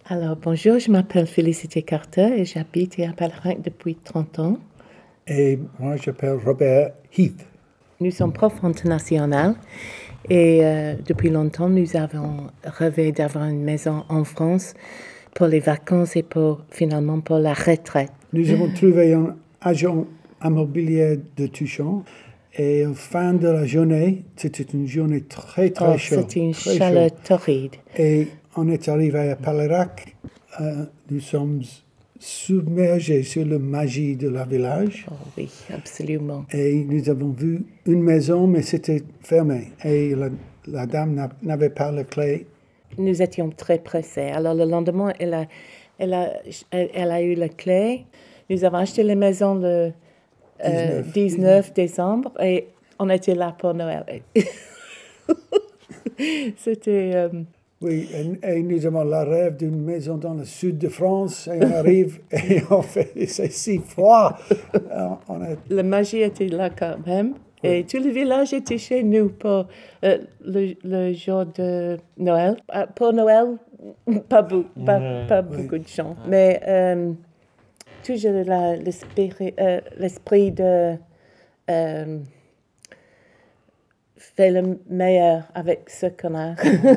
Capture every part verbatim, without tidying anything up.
Alors, bonjour, je m'appelle Félicité Carter et j'habite à Ballerinck depuis trente ans. Et moi, je m'appelle Robert Heath. Nous sommes profs internationaux et euh, depuis longtemps, nous avons rêvé d'avoir une maison en France pour les vacances et pour, finalement pour la retraite. Nous avons trouvé un agent immobilier de Touchon et au fin de la journée, c'était une journée très très Oh, chaude. c'était une très chaleur chaude. torride. Et on est arrivé à Ballerinck. Euh, nous sommes submergés sur la magie de la village. Oh oui, absolument. Et nous avons vu une maison, mais c'était fermé. Et la, la dame n'a- n'avait pas la clé. Nous étions très pressés. Alors le lendemain, elle a, elle a, elle, elle a eu la clé. Nous avons acheté la maison le euh, dix-neuf. dix-neuf décembre et on était là pour Noël. C'était... euh, Oui, et, et nous avons le rêve d'une maison dans le sud de France. Et on arrive et on fait, c'est si froid. Alors, on est, la magie était là quand même. Et tout le village était chez nous pour euh, le, le jour de Noël. Euh, Pour Noël, pas, beau- pas, Ouais. pas Oui. beaucoup de gens. Mais euh, toujours la- l'esprit, euh, l'esprit de euh, faire le meilleur avec ce qu'on a.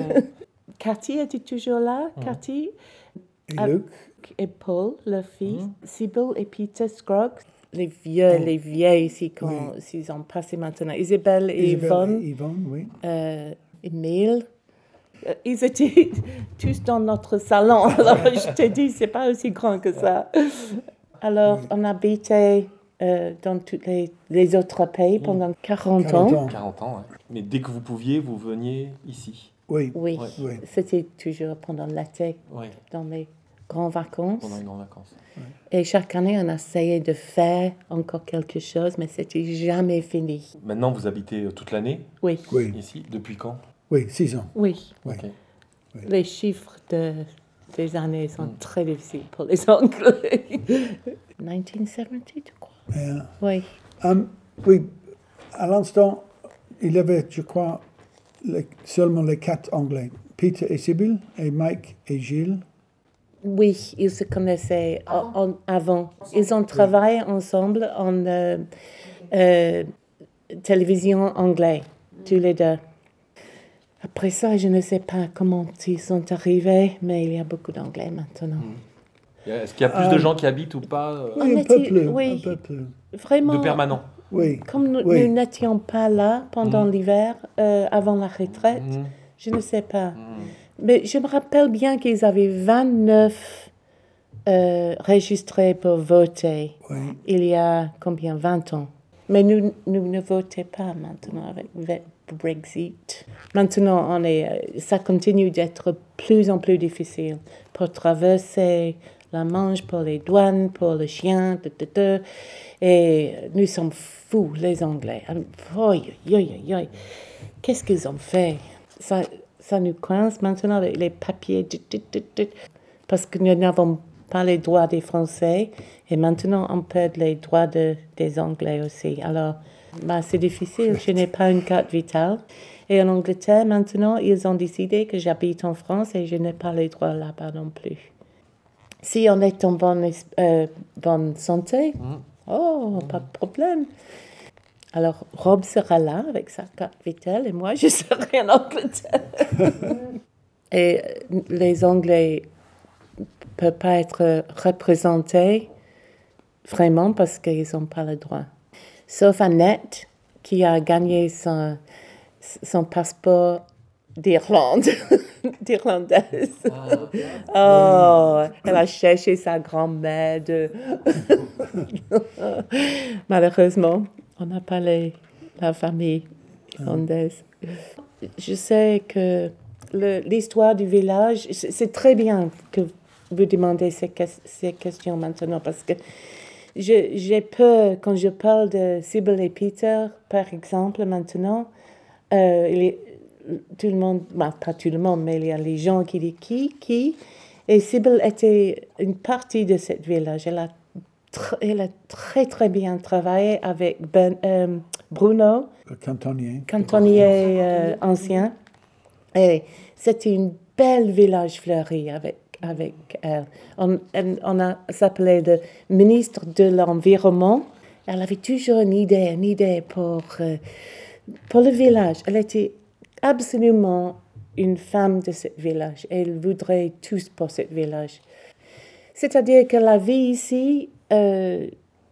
Cathy était toujours là. Cathy et Ah. Luc, et Paul, leur fils. Sybil et Peter Scroggs. Les vieux, Oh. les vieilles ici, quand Oui. s'ils ont passé maintenant. Isabelle et Isabelle Yvonne. et Yvonne, oui. euh, Émile. Euh, Ils étaient tous dans notre salon. Alors, je t'ai dit, c'est pas aussi grand que ça. Alors, on habitait euh, dans tous les, les autres pays pendant quarante, quarante ans. ans. quarante ans, ouais. Mais dès que vous pouviez, vous veniez ici. Oui. Oui, Ouais. Oui. c'était toujours pendant l'été, Ouais, dans les grandes vacances. pendant les grandes vacances. Et chaque année, on essayait de faire encore quelque chose, mais c'était jamais fini. Maintenant, vous habitez euh, toute l'année Oui, Oui. ici. Depuis quand Oui, six ans. oui. Oui. Ok. Les chiffres de, des années sont Mm. très difficiles pour les Anglais. dix-neuf cent soixante-dix, je crois. Euh, Oui. hum, oui, à l'instant, il y avait, je crois, les- seulement les quatre Anglais. Peter et Sybil, et Mike et Gilles. Oui, ils se connaissaient en- en- avant. Ils ont travaillé ensemble en euh, euh, télévision anglaise, tous les deux. Après ça, je ne sais pas comment ils sont arrivés, mais il y a beaucoup d'anglais maintenant. Est-ce qu'il y a plus de gens qui habitent ou pas euh, Oui, On un peu était- plus. oui. Un peu plus. Vraiment, de permanent Oui. comme nous, Oui. nous n'étions pas là pendant l'hiver, euh, avant la retraite, Mhm. je ne sais pas. Mhm. Mais je me rappelle bien qu'ils avaient vingt-neuf euh, registrés pour voter. Oui. Il y a combien, vingt ans. Mais nous, nous ne votons pas maintenant avec le Brexit. Maintenant, on est, euh, ça continue d'être plus en plus difficile pour traverser la Manche, pour les douanes, pour les chiens, de, de, de. Et nous sommes fous, les Anglais. Oi, oi, oi, oi. Qu'est-ce qu'ils ont fait? Ça, ça nous coince maintenant avec les papiers, de, de, de, de. Parce que nous n'avons pas les droits des Français et maintenant on perd les droits de, des Anglais aussi. Alors, bah, c'est difficile, je n'ai pas une carte vitale. Et en Angleterre, maintenant, ils ont décidé que j'habite en France et je n'ai pas les droits là-bas non plus. Si on est en bonne, es- euh, bonne santé, oh, pas de problème. Alors, Rob sera là avec sa carte vitale et moi, je serai en Angleterre. Et euh, les Anglais ne peuvent pas être représentés vraiment parce qu'ils n'ont pas le droit. Sauf Annette, qui a gagné son, son passeport d'Irlande, d'Irlandaise. Oh, elle a cherché sa grand-mère. De... Malheureusement, on n'a pas les, la famille irlandaise. Je sais que le- l'histoire du village, c'est c'est très bien que vous demandez ces, ques- ces questions maintenant parce que je- j'ai peur quand je parle de Sybil et Peter, par exemple, maintenant, euh, il est- tout le monde, bah, pas tout le monde, mais il y a les gens qui disent qui, qui. Et Sybil était une partie de ce village. Elle a, tr- elle a très, très bien travaillé avec Ben, euh, Bruno, Le cantonnier. cantonnier euh, ancien. Et c'était une belle village fleuri avec avec elle. On, elle- on a s'appelait le ministre de l'Environnement. Elle avait toujours une idée, une idée pour, euh, pour le village. Elle était absolument une femme de ce village. Elle voudrait tous pour ce village. C'est-à-dire que la vie ici, euh,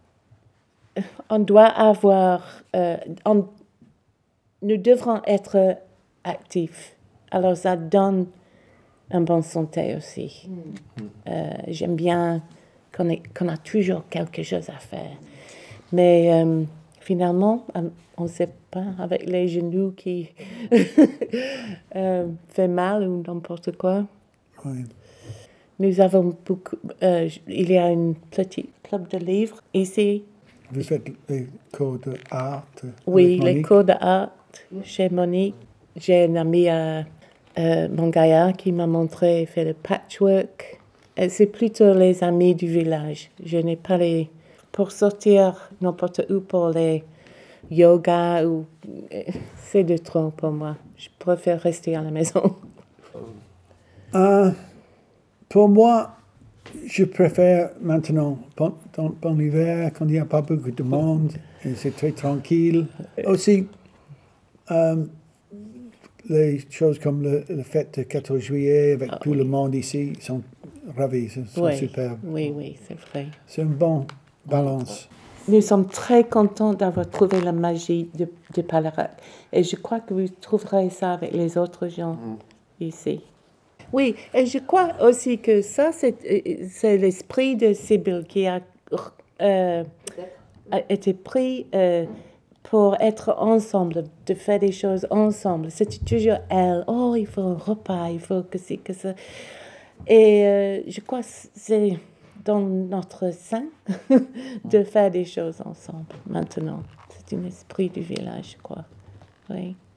on doit avoir, euh, on- nous devrons être actifs. Alors ça donne une bonne santé aussi. Euh, j'aime bien qu'on ait- qu'on a toujours quelque chose à faire. Mais euh, finalement, on- on ne sait pas avec les genoux qui euh, fait mal ou n'importe quoi. Oui. Nous avons beaucoup. Euh, il y a un petit club de livres ici. Vous faites les cours d'art Oui, avec les Monique? cours d'art chez Monique. J'ai un ami à euh, Montgaillard qui m'a montré faire le patchwork. Et c'est plutôt les amis du village. Je n'ai pas les... Pour sortir n'importe où pour les yoga, ou... c'est de trop pour moi. Je préfère rester à la maison. Euh, pour moi, je préfère maintenant, pendant, pendant l'hiver, quand il n'y a pas beaucoup de monde, et c'est très tranquille. Aussi, euh, les choses comme le, le fête du quatorze juillet, avec Ah, tout oui. le monde ici, sont ravis, sont, sont Oui, superbes. oui, oui, c'est vrai. C'est une bonne balance. Nous sommes très contents d'avoir trouvé la magie de, de Palarac. Et je crois que vous trouverez ça avec les autres gens ici. Oui, et je crois aussi que ça, c'est, euh, c'est l'esprit de Sibylle qui a, euh, a été pris euh, pour être ensemble, de faire des choses ensemble. C'était toujours elle. Oh, il faut un repas, il faut que c'est que ça. Et euh, je crois que c'est dans notre sein de faire des choses ensemble maintenant. C'est un esprit du village, je crois. Oui.